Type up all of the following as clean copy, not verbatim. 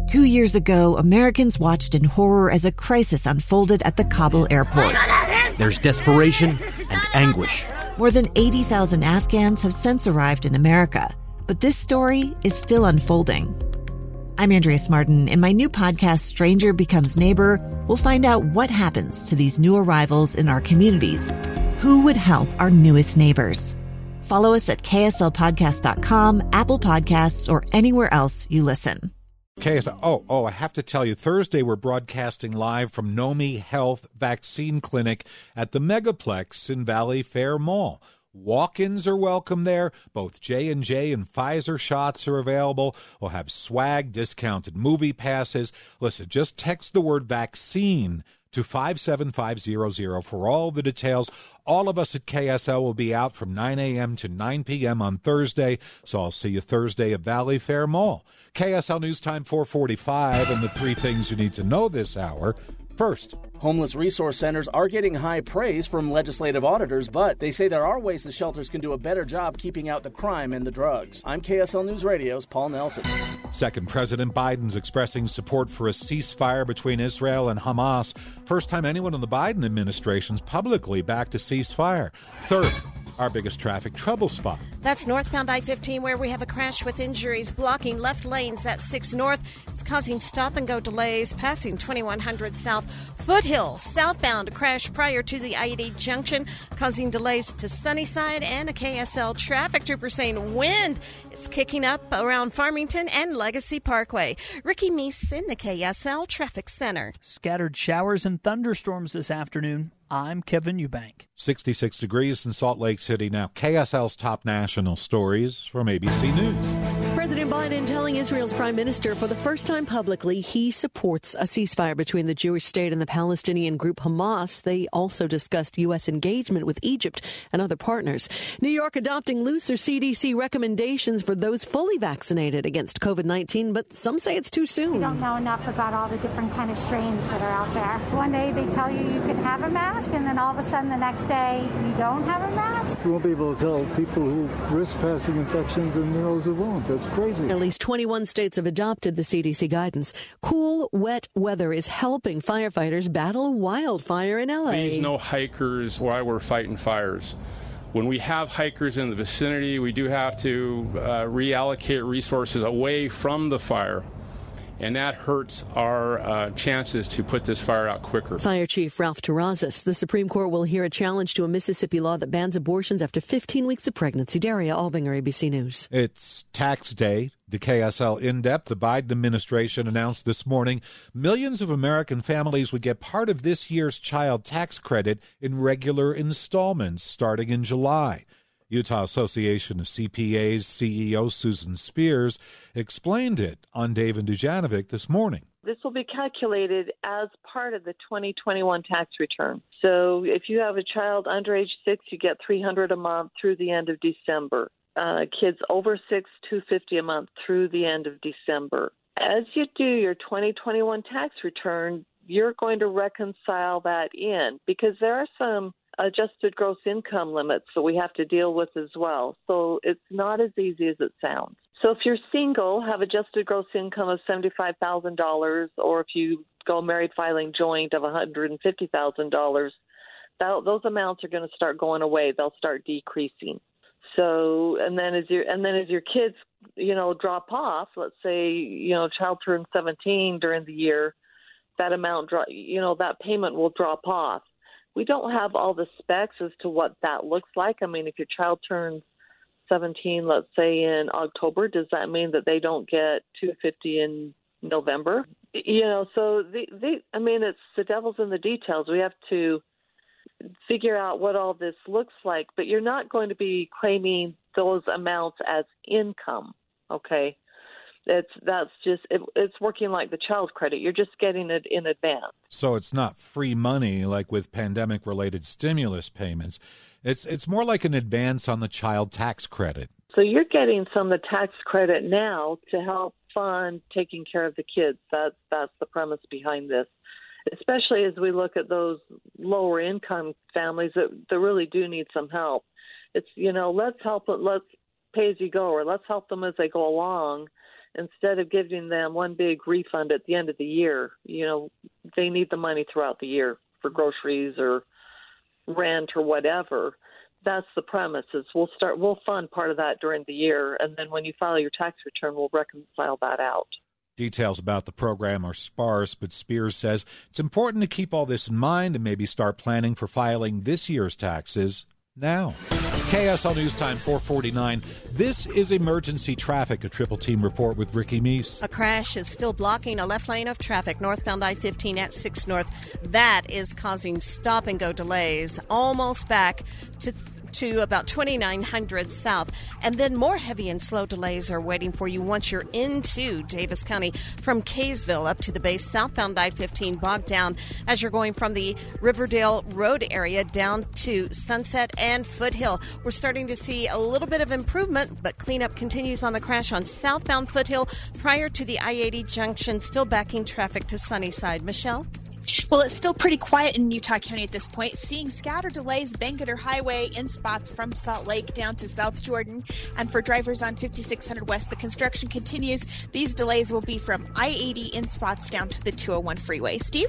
2 years ago, Americans watched in horror as a crisis unfolded at the Kabul airport. There's desperation and anguish. More than 80,000 Afghans have since arrived in America, but this story is still unfolding. I'm Andrea Martin. In my new podcast, Stranger Becomes Neighbor, we'll find out what happens to these new arrivals in our communities. Who would help our newest neighbors? Follow us at kslpodcast.com, Apple Podcasts, or anywhere else you listen. I have to tell you, Thursday we're broadcasting live from Nomi Health Vaccine Clinic at the Megaplex in Valley Fair Mall. Walk-ins are welcome there. Both J&J and Pfizer shots are available. We'll have swag, discounted movie passes. Listen, just text the word vaccine to 57500 for all the details. All of us at KSL will be out from 9 a.m. to 9 p.m. on Thursday, so I'll see you Thursday at Valley Fair Mall. KSL News Time 4:45, and the three things you need to know this hour. First, homeless resource centers are getting high praise from legislative auditors, but they say there are ways the shelters can do a better job keeping out the crime and the drugs. I'm KSL News Radio's Paul Nelson. Second, President Biden's expressing support for a ceasefire between Israel and Hamas. First time anyone in the Biden administration's publicly backed a ceasefire. Third, our biggest traffic trouble spot. That's northbound I-15, where we have a crash with injuries blocking left lanes at 6 North. It's causing stop-and-go delays passing 2100 South. Foothill, southbound, crash prior to the I-80 junction, causing delays to Sunnyside, and a KSL traffic trooper saying wind is kicking up around Farmington and Legacy Parkway. Ricky Meese in the KSL Traffic Center. Scattered showers and thunderstorms this afternoon. I'm Kevin Eubank. 66 degrees in Salt Lake City now. KSL's top national stories from ABC News. President Biden telling Israel's prime minister for the first time publicly he supports a ceasefire between the Jewish state and the Palestinian group Hamas. They also discussed U.S. engagement with Egypt and other partners. New York adopting looser CDC recommendations for those fully vaccinated against COVID-19, but some say it's too soon. We don't know enough about all the different kind of strains that are out there. One day they tell you can have a mask, and then all of a sudden the next day you don't have a mask. We won't be able to tell people who risk passing infections and those who won't. That's crazy. At least 21 states have adopted the CDC guidance. Cool, wet weather is helping firefighters battle wildfire in L.A. Please, no hikers while we're fighting fires. When we have hikers in the vicinity, we do have to reallocate resources away from the fire. And that hurts our chances to put this fire out quicker. Fire Chief Ralph Terrazas. The Supreme Court will hear a challenge to a Mississippi law that bans abortions after 15 weeks of pregnancy. Daria Albinger, ABC News. It's tax day. The KSL In-Depth, the Biden administration announced this morning millions of American families would get part of this year's child tax credit in regular installments starting in July. Utah Association of CPAs CEO Susan Spears explained it on Dave and Dujanovic this morning. This will be calculated as part of the 2021 tax return. So if you have a child under age 6, you get $300 a month through the end of December. Kids over 6, $250 a month through the end of December. As you do your 2021 tax return, you're going to reconcile that in because there are some adjusted gross income limits that we have to deal with as well. So it's not as easy as it sounds. So if you're single, have adjusted gross income of $75,000, or if you go married filing joint of $150,000, those amounts are going to start going away. They'll start decreasing. So, and then as your kids, drop off, let's say, child turns 17 during the year, that amount, that payment will drop off. We don't have all the specs as to what that looks like. I mean, if your child turns 17, let's say in October, does that mean that they don't get $250 in November? So it's the devil's in the details. We have to figure out what all this looks like, but you're not going to be claiming those amounts as income, okay? It's working like the child credit. You're just getting it in advance. So it's not free money like with pandemic-related stimulus payments. It's more like an advance on the child tax credit. So you're getting some of the tax credit now to help fund taking care of the kids. That's the premise behind this, especially as we look at those lower income families that really do need some help. It's, let's help it, let's pay as you go, or let's help them as they go along instead of giving them one big refund at the end of the year, they need the money throughout the year for groceries or rent or whatever. That's the premise. Is we'll fund part of that during the year, and then when you file your tax return, we'll reconcile that out. Details about the program are sparse, but Spears says it's important to keep all this in mind and maybe start planning for filing this year's taxes now. KSL News Time 4:49. This is emergency traffic, a triple team report with Ricky Meese. A crash is still blocking a left lane of traffic northbound I-15 at 6 North. That is causing stop-and-go delays almost back to about 2900 South. And then more heavy and slow delays are waiting for you once you're into Davis County from Kaysville up to the base. Southbound I-15 bogged down as you're going from the Riverdale Road area down to Sunset and Foothill. We're starting to see a little bit of improvement, but cleanup continues on the crash on southbound Foothill prior to the I-80 junction, still backing traffic to Sunnyside. Michelle? Well, it's still pretty quiet in Utah County at this point, seeing scattered delays Bangerter Highway in spots from Salt Lake down to South Jordan. And for drivers on 5600 West, the construction continues. These delays will be from I-80 in spots down to the 201 freeway. Steve?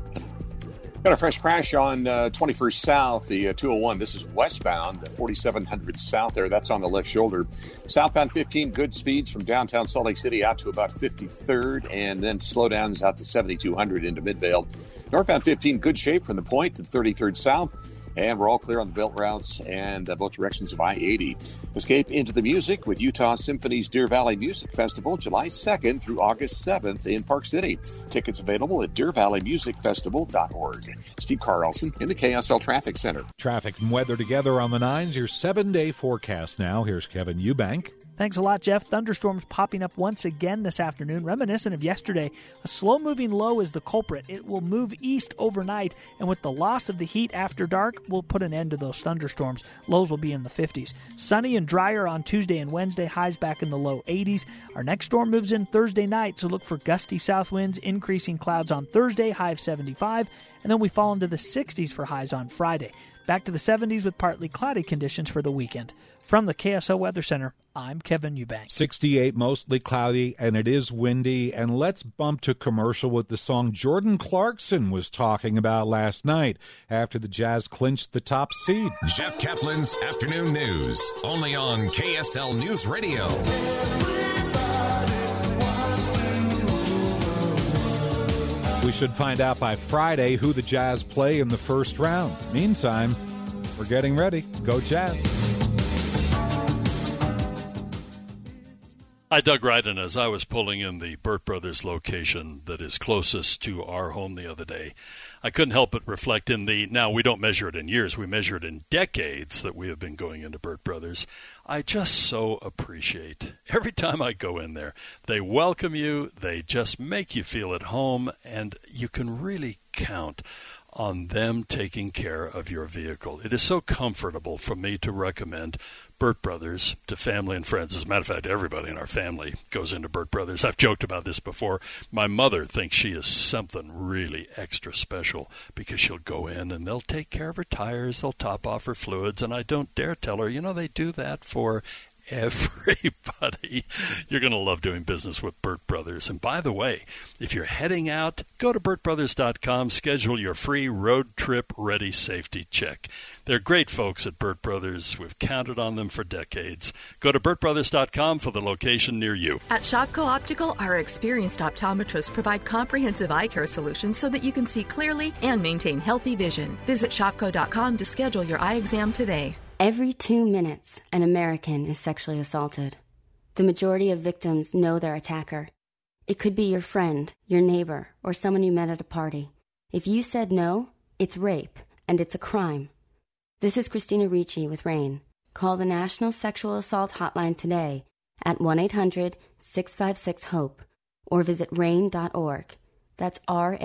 Got a fresh crash on 21st South, the 201. This is westbound, 4700 South there. That's on the left shoulder. Southbound 15, good speeds from downtown Salt Lake City out to about 53rd, and then slowdowns out to 7200 into Midvale. Northbound 15, good shape from the point to 33rd South. And we're all clear on the belt routes and both directions of I-80. Escape into the music with Utah Symphony's Deer Valley Music Festival, July 2nd through August 7th in Park City. Tickets available at deervalleymusicfestival.org. Steve Carlson in the KSL Traffic Center. Traffic and weather together on the 9s. Your 7-day forecast now. Here's Kevin Eubank. Thanks a lot, Jeff. Thunderstorms popping up once again this afternoon, reminiscent of yesterday. A slow-moving low is the culprit. It will move east overnight, and with the loss of the heat after dark, we'll put an end to those thunderstorms. Lows will be in the 50s. Sunny and drier on Tuesday and Wednesday, highs back in the low 80s. Our next storm moves in Thursday night, so look for gusty south winds, increasing clouds on Thursday, high of 75, and then we fall into the 60s for highs on Friday. Back to the 70s with partly cloudy conditions for the weekend. From the KSL Weather Center, I'm Kevin Eubank. 68, mostly cloudy, and it is windy. And let's bump to commercial with the song Jordan Clarkson was talking about last night after the Jazz clinched the top seed. Jeff Kaplan's Afternoon News, only on KSL News Radio. We should find out by Friday who the Jazz play in the first round. Meantime, we're getting ready. Go Jazz. I dug right in as I was pulling in the Burt Brothers location that is closest to our home the other day. I couldn't help but reflect now we don't measure it in years, we measure it in decades that we have been going into Burt Brothers. I just so appreciate every time I go in there. They welcome you, they just make you feel at home, and you can really count on them taking care of your vehicle. It is so comfortable for me to recommend Burt Brothers to family and friends. As a matter of fact, everybody in our family goes into Burt Brothers. I've joked about this before. My mother thinks she is something really extra special because she'll go in and they'll take care of her tires, they'll top off her fluids, and I don't dare tell her, they do that for everybody. You're going to love doing business with Burt Brothers. And by the way, if you're heading out, go to BurtBrothers.com, schedule your free road trip ready safety check. They're great folks at Burt Brothers. We've counted on them for decades. Go to BurtBrothers.com for the location near you. At Shopko Optical, our experienced optometrists provide comprehensive eye care solutions so that you can see clearly and maintain healthy vision. Visit Shopko.com to schedule your eye exam today. Every 2 minutes, an American is sexually assaulted. The majority of victims know their attacker. It could be your friend, your neighbor, or someone you met at a party. If you said no, it's rape, and it's a crime. This is Christina Ricci with RAINN. Call the National Sexual Assault Hotline today at 1-800-656-HOPE or visit RAINN.org. That's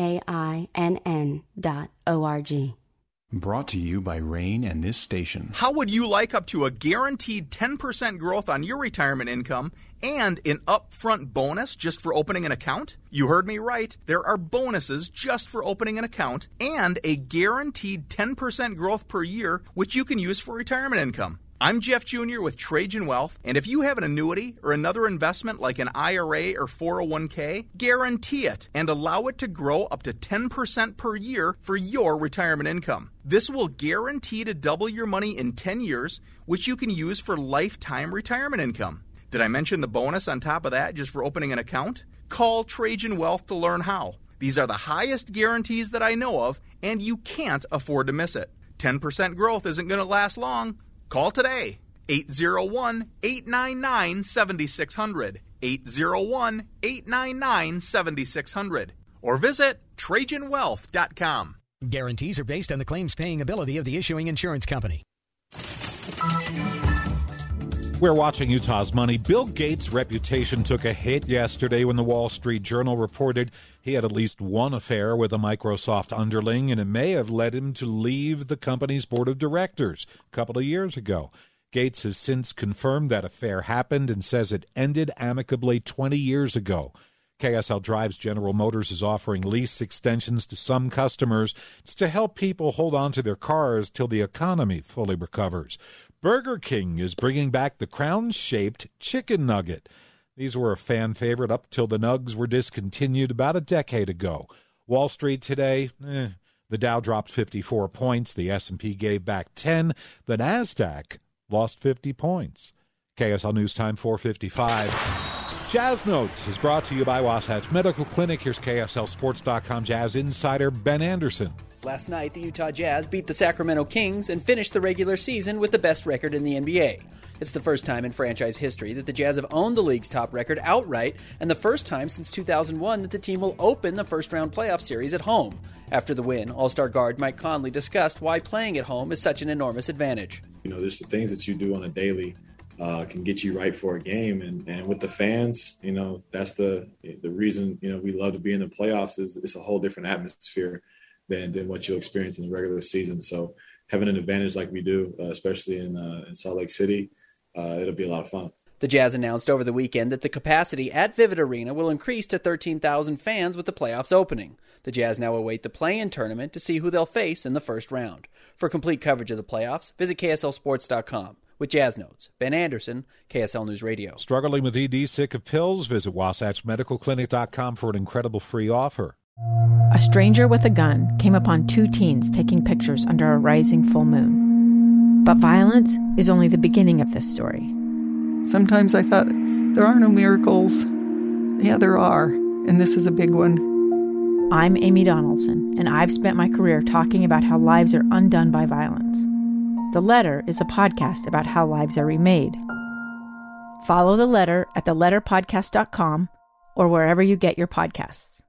RAINN.org. Brought to you by RAINN and this station. How would you like up to a guaranteed 10% growth on your retirement income and an upfront bonus just for opening an account? You heard me right. There are bonuses just for opening an account and a guaranteed 10% growth per year, which you can use for retirement income. I'm Jeff Jr. with Trajan Wealth, and if you have an annuity or another investment like an IRA or 401k, guarantee it and allow it to grow up to 10% per year for your retirement income. This will guarantee to double your money in 10 years, which you can use for lifetime retirement income. Did I mention the bonus on top of that just for opening an account? Call Trajan Wealth to learn how. These are the highest guarantees that I know of, and you can't afford to miss it. 10% growth isn't going to last long. Call today, 801-899-7600, 801-899-7600, or visit TrajanWealth.com. Guarantees are based on the claims-paying ability of the issuing insurance company. We're watching Utah's money. Bill Gates' reputation took a hit yesterday when the Wall Street Journal reported he had at least one affair with a Microsoft underling, and it may have led him to leave the company's board of directors a couple of years ago. Gates has since confirmed that affair happened and says it ended amicably 20 years ago. KSL Drives General Motors is offering lease extensions to some customers. It's to help people hold on to their cars till the economy fully recovers. Burger King is bringing back the crown-shaped chicken nugget. These were a fan favorite up till the nugs were discontinued about a decade ago. Wall Street today, the Dow dropped 54 points. The S&P gave back 10. The NASDAQ lost 50 points. KSL News Time 4:55. Jazz Notes is brought to you by Wasatch Medical Clinic. Here's KSLSports.com Jazz insider Ben Anderson. Last night, the Utah Jazz beat the Sacramento Kings and finished the regular season with the best record in the NBA. It's the first time in franchise history that the Jazz have owned the league's top record outright, and the first time since 2001 that the team will open the first-round playoff series at home. After the win, All-Star guard Mike Conley discussed why playing at home is such an enormous advantage. There's the things that you do on a daily can get you right for a game, and with the fans, that's the reason we love to be in the playoffs. Is it's a whole different atmosphere than what you'll experience in the regular season. So having an advantage like we do, especially in Salt Lake City, it'll be a lot of fun. The Jazz announced over the weekend that the capacity at Vivint Arena will increase to 13,000 fans with the playoffs opening. The Jazz now await the play-in tournament to see who they'll face in the first round. For complete coverage of the playoffs, visit KSLSports.com. With Jazz Notes, Ben Anderson, KSL News Radio. Struggling with ED, sick of pills? Visit WasatchMedicalClinic.com for an incredible free offer. A stranger with a gun came upon two teens taking pictures under a rising full moon. But violence is only the beginning of this story. Sometimes I thought, there are no miracles. Yeah, there are, and this is a big one. I'm Amy Donaldson, and I've spent my career talking about how lives are undone by violence. The Letter is a podcast about how lives are remade. Follow The Letter at theletterpodcast.com or wherever you get your podcasts.